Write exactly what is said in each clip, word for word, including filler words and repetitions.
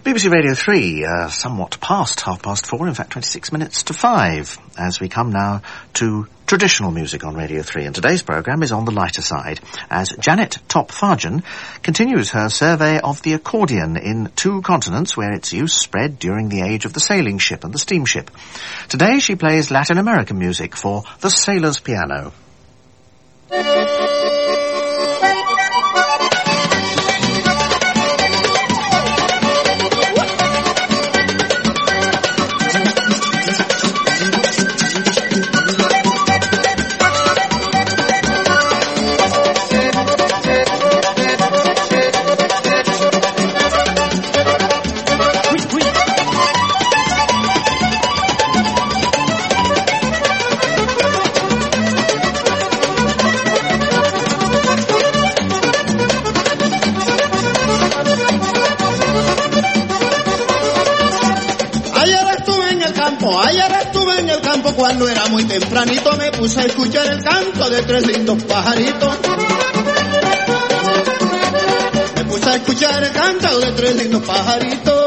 B B C Radio three, uh, somewhat past half past four, in fact twenty-six minutes to five, as we come now to traditional music on Radio three. And today's programme is on the lighter side, as Janet Top-Fargen continues her survey of the accordion in two continents where its use spread during the age of the sailing ship and the steamship. Today she plays Latin American music for the Sailor's Piano. Cuando era muy tempranito me puse a escuchar el canto de tres lindos pajaritos. Me puse a escuchar el canto de tres lindos pajaritos.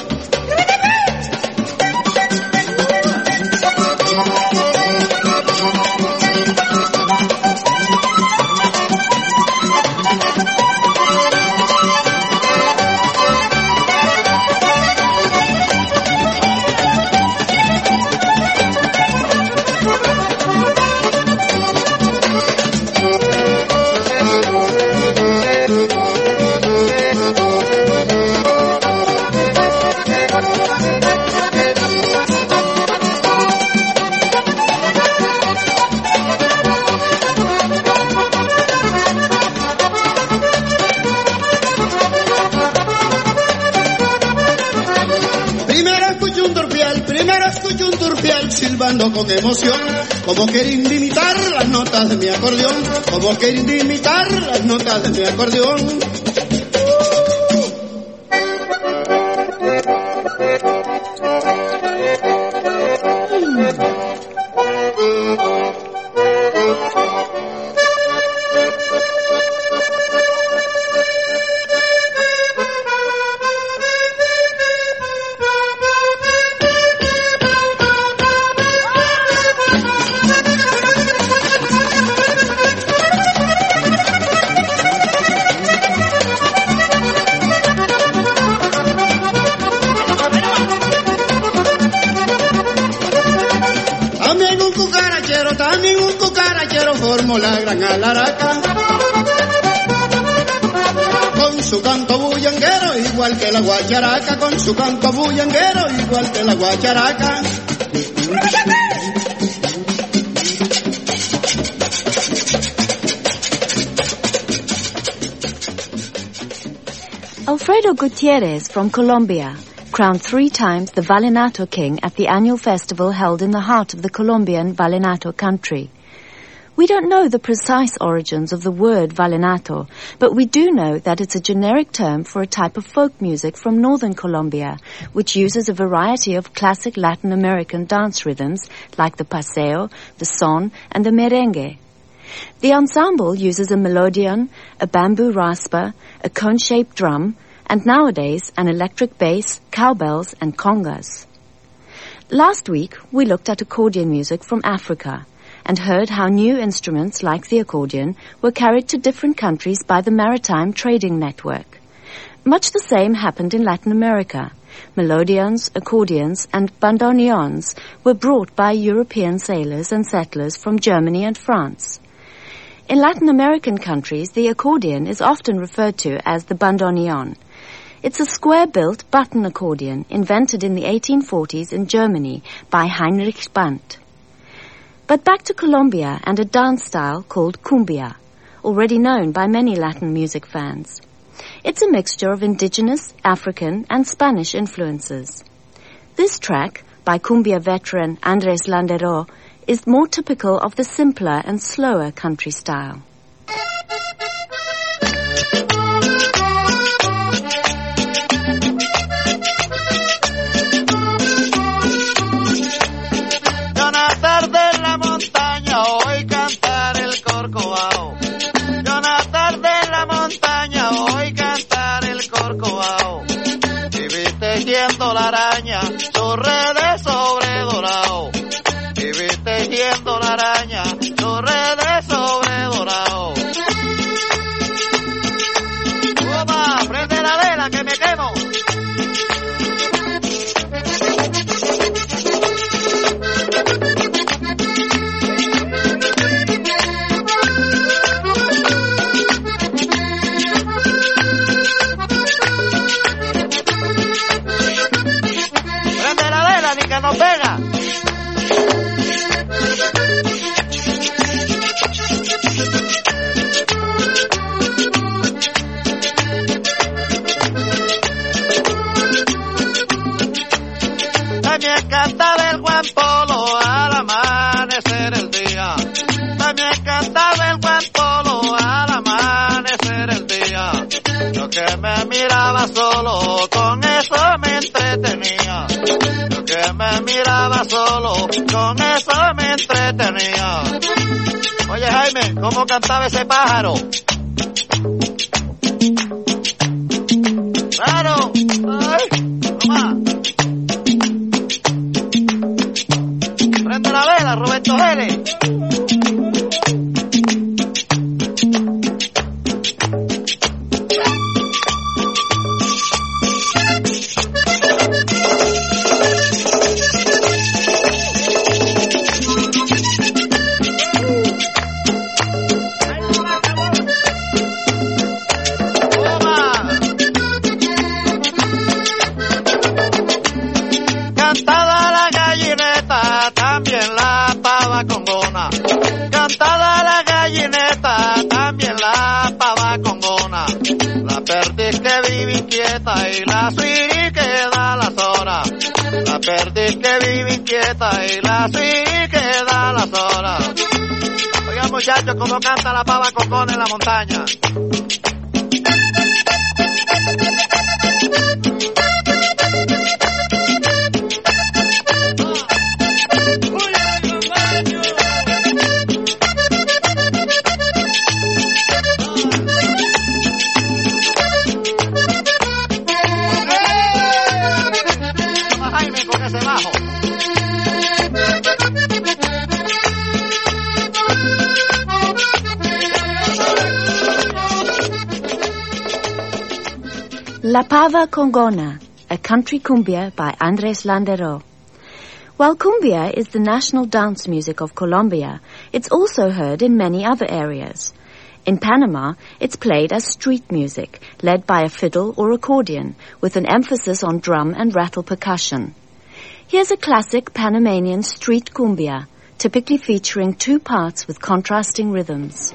Silbando con emoción, como queriendo imitar las notas de mi acordeón, como queriendo imitar las notas de mi acordeón. La gran alaraca, con su canto bullanguero igual que la guacharaca, con su canto bullanguero igual que la guacharaca. Alfredo Gutierrez from Colombia, crowned three times the Vallenato King at the annual festival held in the heart of the Colombian Vallenato country. We don't know the precise origins of the word vallenato, but we do know that it's a generic term for a type of folk music from northern Colombia, which uses a variety of classic Latin American dance rhythms like the paseo, the son, and the merengue. The ensemble uses a melodeon, a bamboo rasper, a cone-shaped drum, and nowadays an electric bass, cowbells, and congas. Last week, we looked at accordion music from Africa, and heard how new instruments like the accordion were carried to different countries by the maritime trading network. Much the same happened in Latin America. Melodeons, accordions, and bandoneons were brought by European sailors and settlers from Germany and France. In Latin American countries, the accordion is often referred to as the bandoneon. It's a square-built button accordion invented in the eighteen forties in Germany by Heinrich Bandt. But back to Colombia and a dance style called cumbia, already known by many Latin music fans. It's a mixture of indigenous, African, and Spanish influences. This track, by cumbia veteran Andrés Landero, is more typical of the simpler and slower country style. tejiendo la araña sus redes sobre dorado. Y vi tejiendo la araña sus redes sobre dorado. Toma, prende la vela que me quemo. Que nos pega. También cantaba el buen polo al amanecer el día. También cantaba el buen polo al amanecer el día. Yo que me miraba solo, con eso me entretenía. Que me miraba solo, con eso me entretenía. Oye Jaime, ¿cómo cantaba ese pájaro? Claro, ay, toma. Prende la vela, Roberto Gérez. Cantada la gallineta, también la pava congona. La perdiz que vive inquieta y la suiri que da las horas. La perdiz que vive inquieta y la suiri que da las horas. Oigan muchachos, cómo canta la pava congona en la montaña. La Pava Congona, a country cumbia by Andres Landero. While cumbia is the national dance music of Colombia, it's also heard in many other areas. In Panama, it's played as street music, led by a fiddle or accordion, with an emphasis on drum and rattle percussion. Here's a classic Panamanian street cumbia, typically featuring two parts with contrasting rhythms.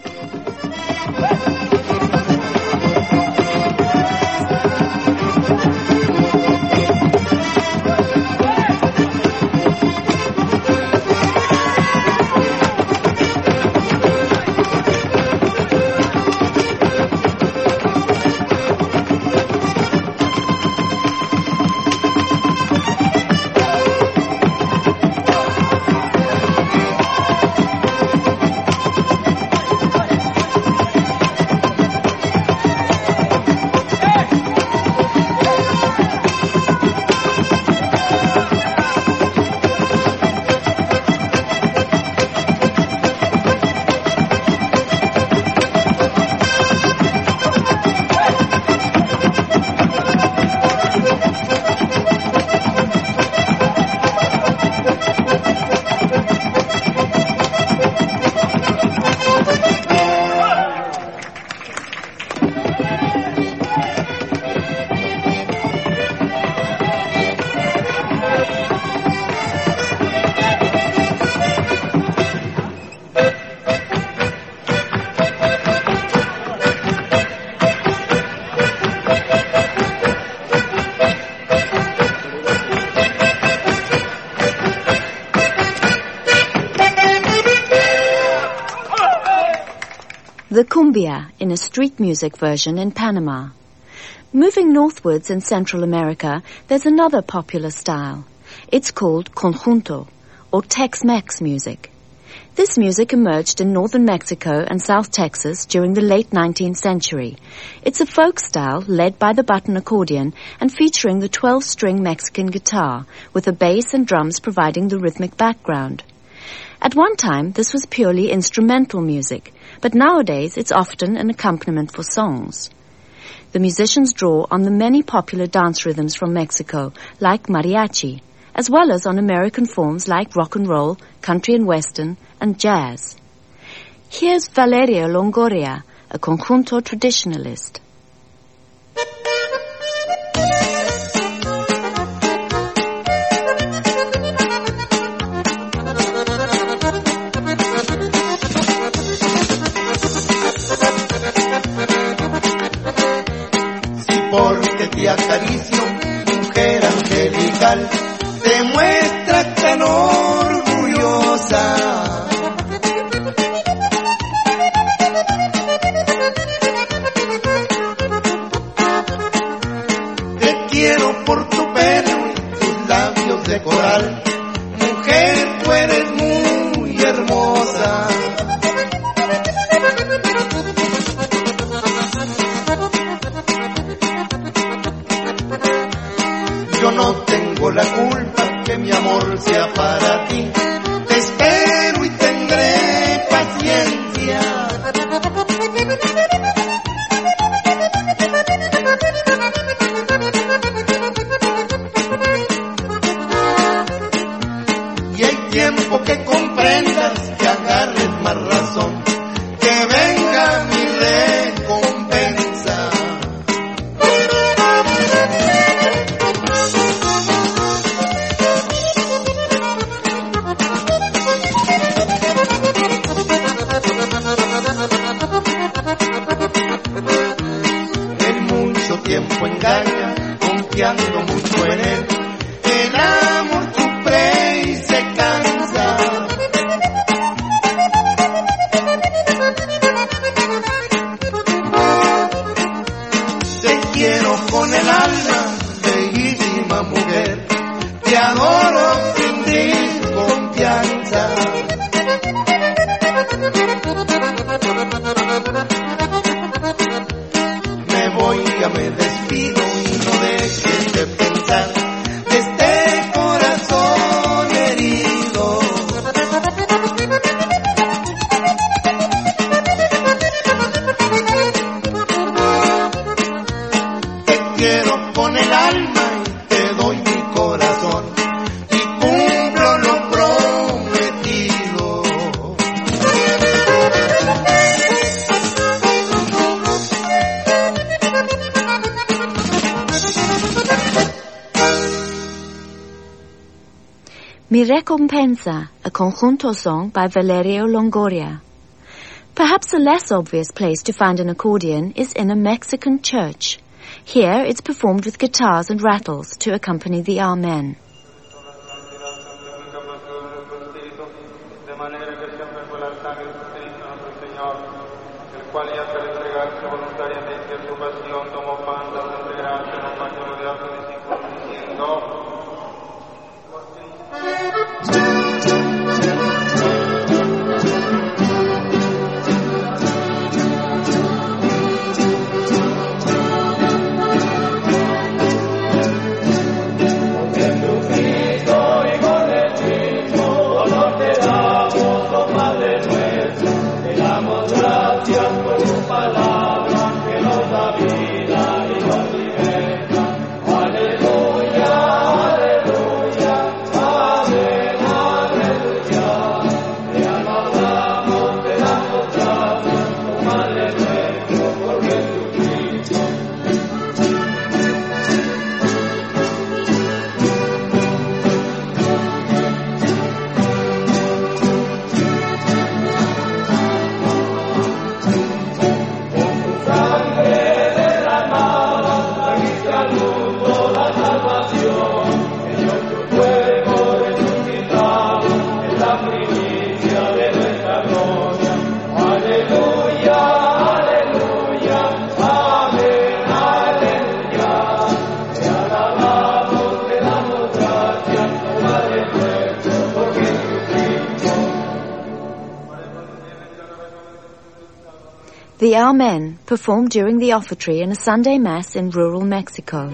The cumbia in a street music version in Panama. Moving northwards in Central America, there's another popular style. It's called conjunto, or Tex-Mex music. This music emerged in northern Mexico and South Texas during the late nineteenth century. It's a folk style led by the button accordion and featuring the twelve-string Mexican guitar, with the bass and drums providing the rhythmic background. At one time, this was purely instrumental music, but nowadays it's often an accompaniment for songs. The musicians draw on the many popular dance rhythms from Mexico, like mariachi, as well as on American forms like rock and roll, country and western, and jazz. Here's Valerio Longoria, a conjunto traditionalist. Si porque te acaricio, mujer angelical, te muestra tan orgullosa. Te quiero por tu pelo y tus labios de coral, mujer, tú eres muy hermosa. Yo no tengo la culpa que mi amor sea para ti. Te espero y tendré paciencia. Y hay tiempo que comprendas, que agarres más razón, que venga mi recompensa. Tiempo engaña, confiando mucho en él. El amor sufre y se cansa. Te quiero con el alma, bellísima mujer. Te adoro sin desconfianza. Ya me despido y no dejes de pensar de este corazón herido. Te quiero con el alma y te doy mi corazón y cumplo lo prometido. Mi Recompensa, a conjunto song by Valerio Longoria. Perhaps a less obvious place to find an accordion is in a Mexican church. Here it's performed with guitars and rattles to accompany the Amen. Porque The Amen, performed during the offertory in a Sunday Mass in rural Mexico.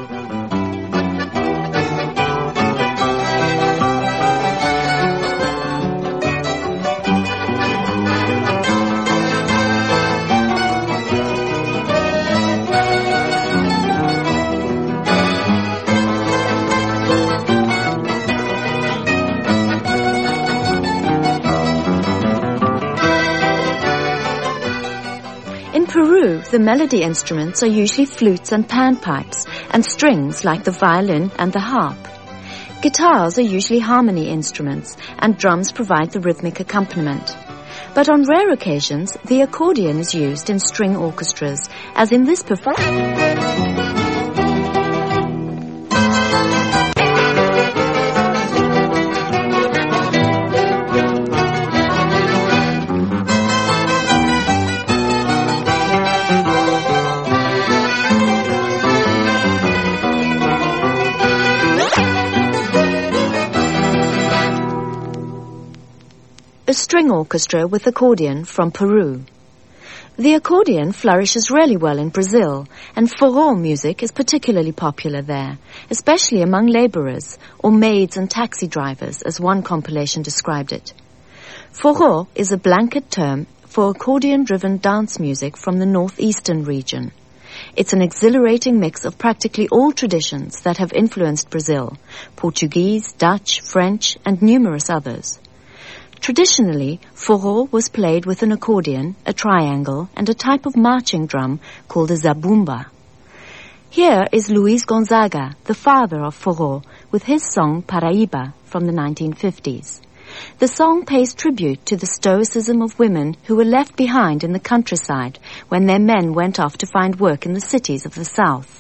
In Peru, the melody instruments are usually flutes and panpipes, and strings like the violin and the harp. Guitars are usually harmony instruments, and drums provide the rhythmic accompaniment. But on rare occasions, the accordion is used in string orchestras, as in this performance. A string orchestra with accordion from Peru. The accordion flourishes really well in Brazil, and forró music is particularly popular there, especially among laborers, or maids and taxi drivers, as one compilation described it. Forró is a blanket term for accordion-driven dance music from the northeastern region. It's an exhilarating mix of practically all traditions that have influenced Brazil: Portuguese, Dutch, French, and numerous others. Traditionally, forró was played with an accordion, a triangle, and a type of marching drum called a zabumba. Here is Luis Gonzaga, the father of forró, with his song Paraíba from the nineteen fifties. The song pays tribute to the stoicism of women who were left behind in the countryside when their men went off to find work in the cities of the south.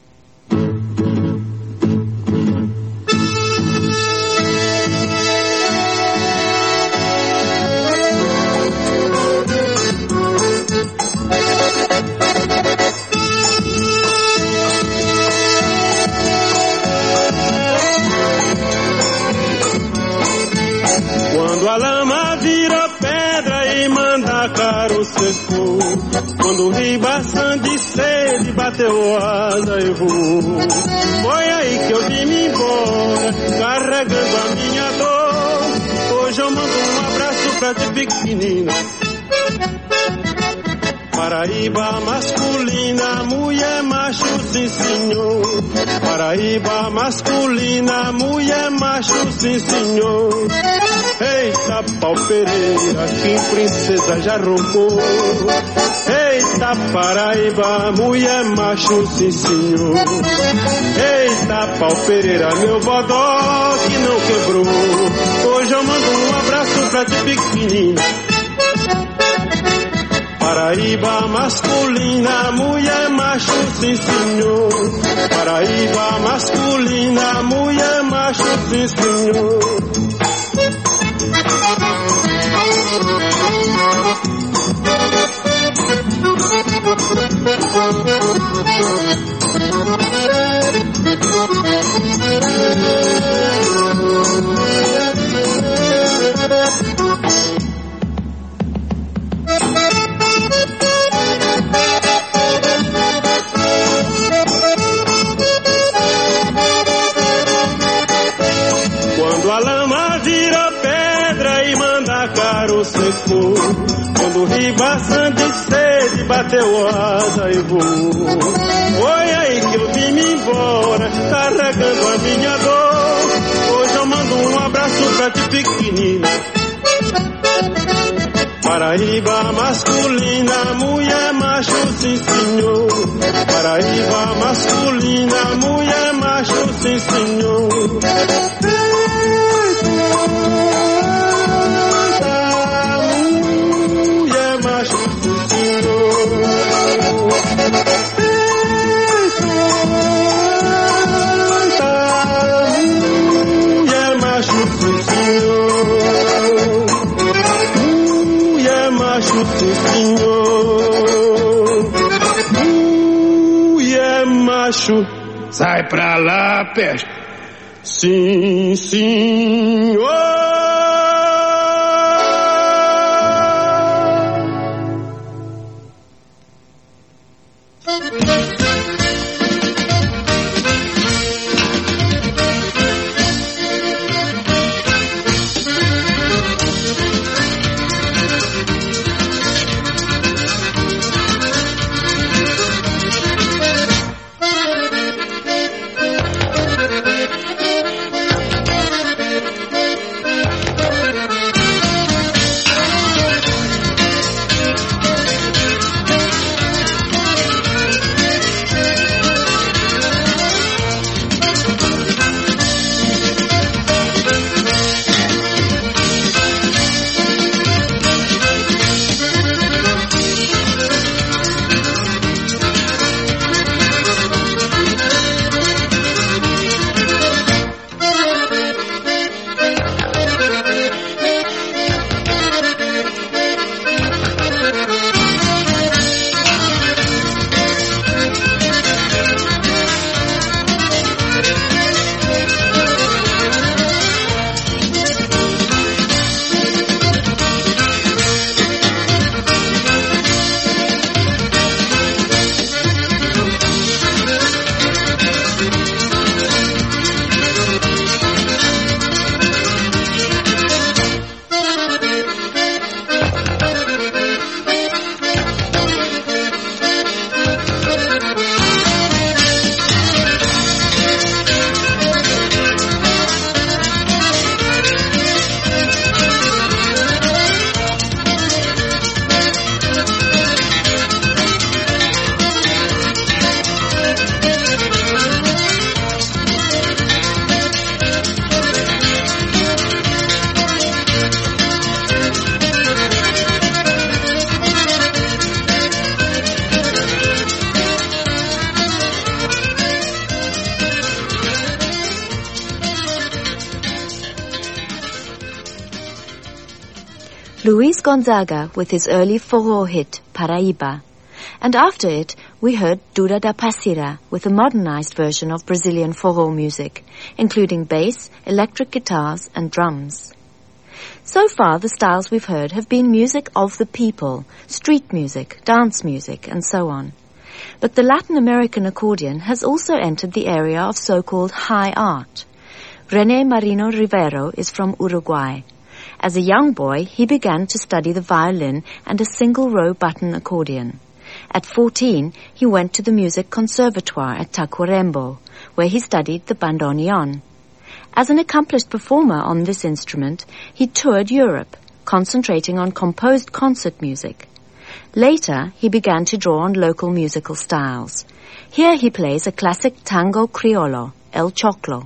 Quando a lama vira pedra e manda caro secou, quando o ribação de sede bateu asa e voou, foi aí que eu vim-me embora, carregando a minha dor. Hoje eu mando um abraço pra ti pequenina. Paraíba masculina, mulher macho, sim senhor. Paraíba masculina, mulher macho, sim senhor. Eita pau Pereira, que princesa já roubou. Eita Paraíba, mulher macho, sim senhor. Eita pau Pereira, meu bodó que não quebrou. Hoje eu mando um abraço pra ti pequenina. Paraíba masculina, mulher macho, sim senhor. Paraíba masculina, mulher macho, sim senhor. Quando a lama vira pedra e manda caro secou, quando o ribação de sede bateu asa e voou, foi aí que eu vim-me embora, carregando a minha dor. Hoje eu mando um abraço pra ti pequenina. Paraíba masculina, mulher macho, sim senhor. Paraíba masculina, mulher macho, sim senhor. Mulher macho, sim senhor. Mulher macho, sim senhor. Mulher macho, sim senhor. Mulher macho, sai pra lá, peste. Sim, senhor. Luis Gonzaga with his early forró hit, Paraíba. And after it, we heard Dura da Passira with a modernized version of Brazilian forró music, including bass, electric guitars, and drums. So far, the styles we've heard have been music of the people, street music, dance music, and so on. But the Latin American accordion has also entered the area of so-called high art. René Marino Rivero is from Uruguay. As a young boy, he began to study the violin and a single-row button accordion. At fourteen, he went to the Music Conservatoire at Tacuarembó, where he studied the bandoneon. As an accomplished performer on this instrument, he toured Europe, concentrating on composed concert music. Later, he began to draw on local musical styles. Here he plays a classic tango criollo, El Choclo.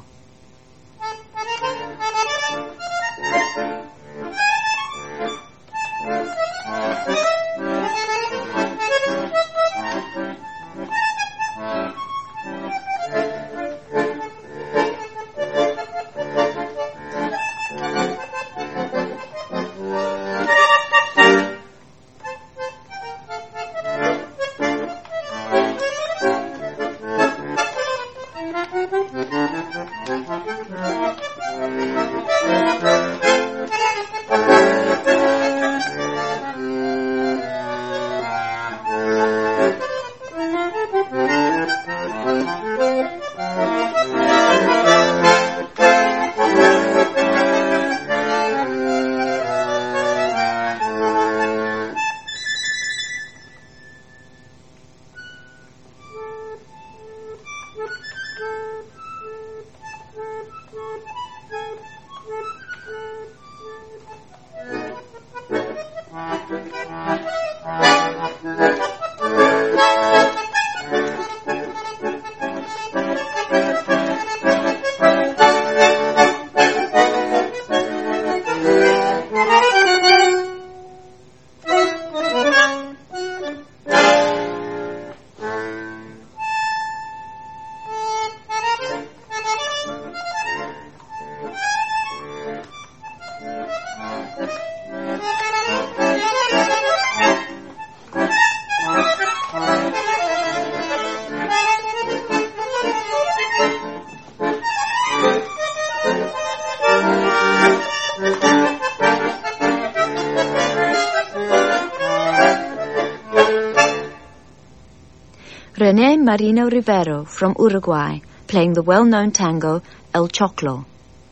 René Marino Rivero from Uruguay, playing the well-known tango El Choclo.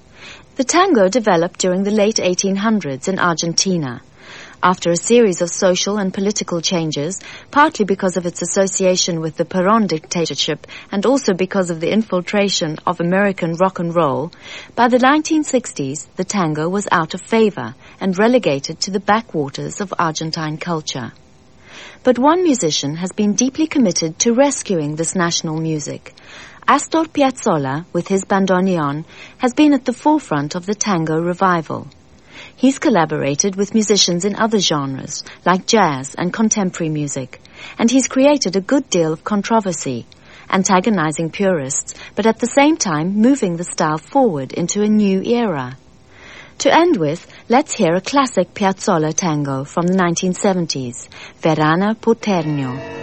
The tango developed during the late eighteen hundreds in Argentina. After a series of social and political changes, partly because of its association with the Perón dictatorship and also because of the infiltration of American rock and roll, by the nineteen sixties the tango was out of favor and relegated to the backwaters of Argentine culture. But one musician has been deeply committed to rescuing this national music. Astor Piazzolla, with his bandoneon, has been at the forefront of the tango revival. He's collaborated with musicians in other genres, like jazz and contemporary music, and he's created a good deal of controversy, antagonizing purists, but at the same time moving the style forward into a new era. To end with, let's hear a classic Piazzolla tango from the nineteen seventies, Verana Poternio.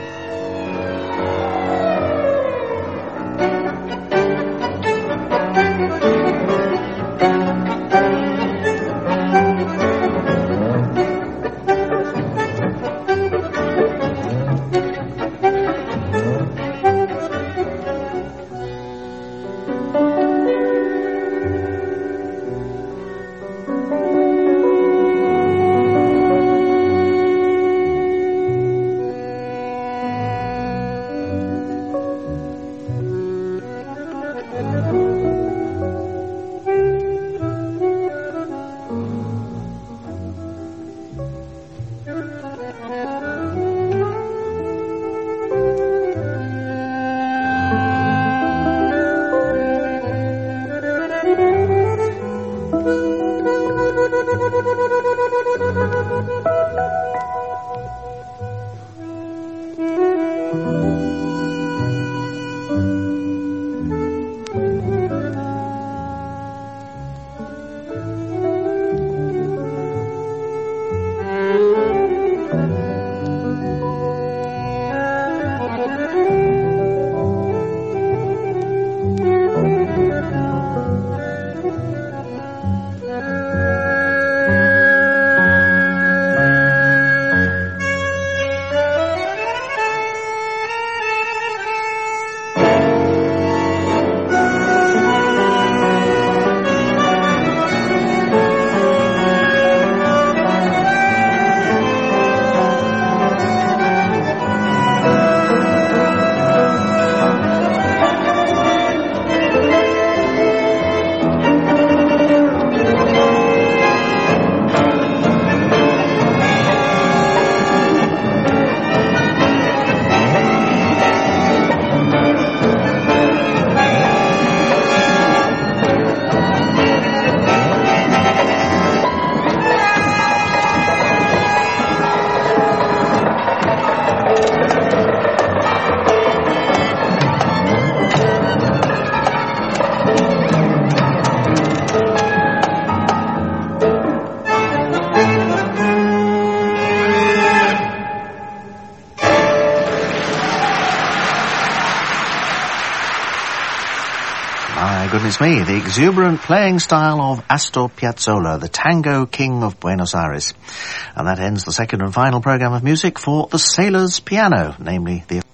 My goodness me, the exuberant playing style of Astor Piazzolla, the Tango King of Buenos Aires. And that ends the second and final programme of music for the Sailors' Piano, namely the